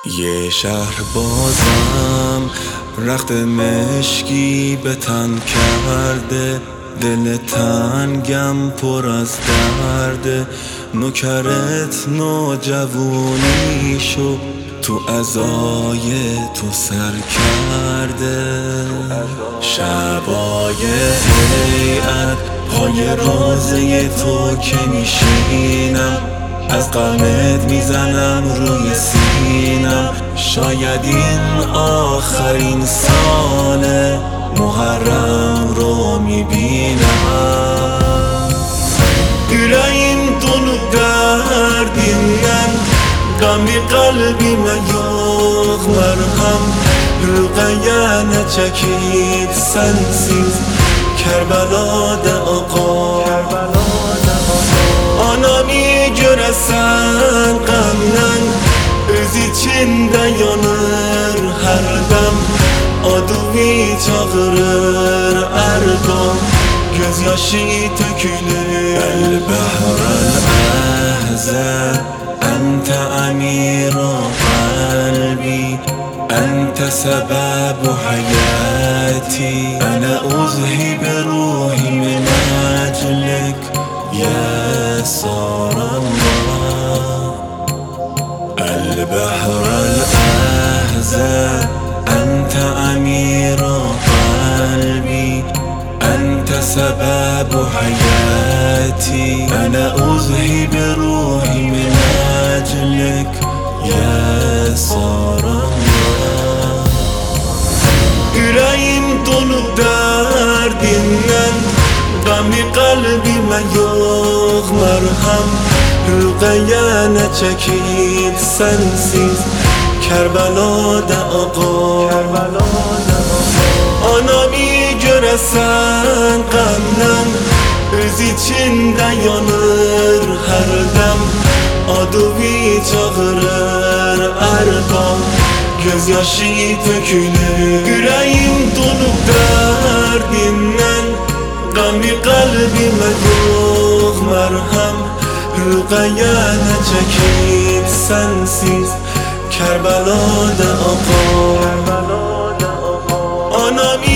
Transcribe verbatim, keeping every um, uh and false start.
یه شهر بازم رخت مشکی به تن کرده، دل تنگم پر از درده. نوکرت نوجوانی شو تو ازای تو سر کرده. شبای هیئت پای روزه تو که میشینم، از غمت میزنم روی سینم. شاید این آخرین سال محرم رو میبینم. Yüreğin dolu derdinden, gami kalbime yok merhem. Rüqeye ne çekip sensiz Kerbela'da ağa. Anami göresen gamden, öz içinde yanır her dem. Aduvi çağırır ergam, gözyaşı tökülür. البحر الأحزان أنت أمير قلبي، أنت سبب حياتي. أنا أذهب روحي من أجلك يا سار الله. البحر الأحزان أنت أمير قلبي، أنت سبب حياتي. أنا أذهب روحي من أجلك يا سار الله. Yüreğim dolu derdinden, gami kalbime yok merhem. Rüqeye ne çekip sensiz Kerbela'da ağa. Anami göresen gamden, öz içinde yanır her dem. Aduvi çağırır ergam, gözyaşı tökülür. Yüreğim dolu derdinden, gami kalbime yok merhem. Rüqeye ne çekip sensiz Kerbela'da ağa. Anami